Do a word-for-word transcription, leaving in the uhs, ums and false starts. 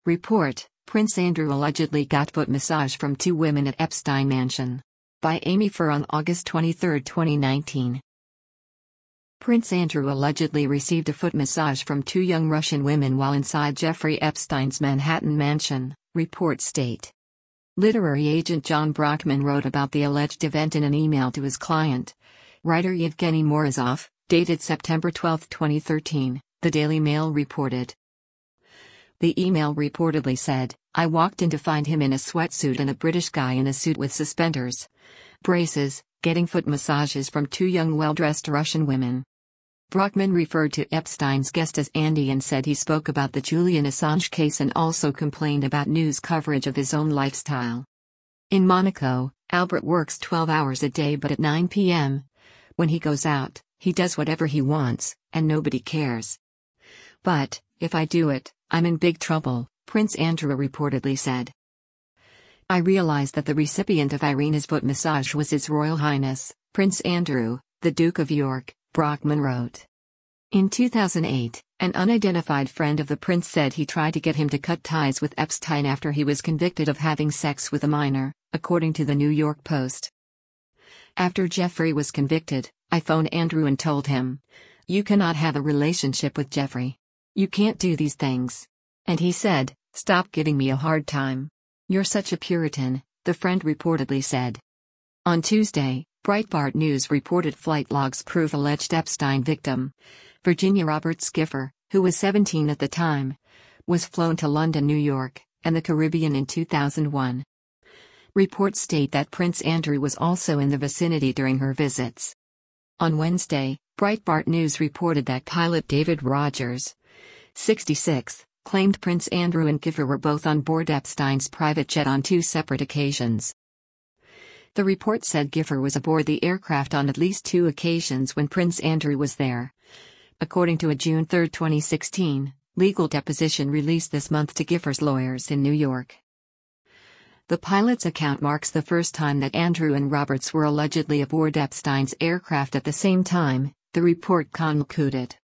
Report: Prince Andrew allegedly got foot massage from two women at Epstein Mansion. By Amy Furr on August twenty-third, twenty nineteen. Prince Andrew allegedly received a foot massage from two young Russian women while inside Jeffrey Epstein's Manhattan mansion, reports state. Literary agent John Brockman wrote about the alleged event in an email to his client, writer Yevgeny Morozov, dated September twelfth, twenty thirteen, the Daily Mail reported. The email reportedly said, "I walked in to find him in a sweatsuit and a British guy in a suit with suspenders, braces, getting foot massages from two young well-dressed Russian women." Brockman referred to Epstein's guest as Andy and said he spoke about the Julian Assange case and also complained about news coverage of his own lifestyle. In Monaco, Albert works twelve hours a day, but at nine p m, when he goes out, he does whatever he wants, and nobody cares. "But, if I do it, I'm in big trouble," Prince Andrew reportedly said. "I realized that the recipient of Irina's foot massage was His Royal Highness, Prince Andrew, the Duke of York," Brockman wrote. In two thousand eight, an unidentified friend of the prince said he tried to get him to cut ties with Epstein after he was convicted of having sex with a minor, according to the New York Post. "After Jeffrey was convicted, I phoned Andrew and told him, 'You cannot have a relationship with Jeffrey. You can't do these things.' And he said, 'Stop giving me a hard time. You're such a Puritan,'" the friend reportedly said. On Tuesday, Breitbart News reported flight logs prove alleged Epstein victim, Virginia Roberts Gifford, who was seventeen at the time, was flown to London, New York, and the Caribbean in two thousand one. Reports state that Prince Andrew was also in the vicinity during her visits. On Wednesday, Breitbart News reported that pilot David Rogers, sixty-six, claimed Prince Andrew and Gifford were both on board Epstein's private jet on two separate occasions. The report said Gifford was aboard the aircraft on at least two occasions when Prince Andrew was there. According to a June third, twenty sixteen, legal deposition released this month to Gifford's lawyers in New York. The pilot's account marks the first time that Andrew and Roberts were allegedly aboard Epstein's aircraft at the same time, the report concluded.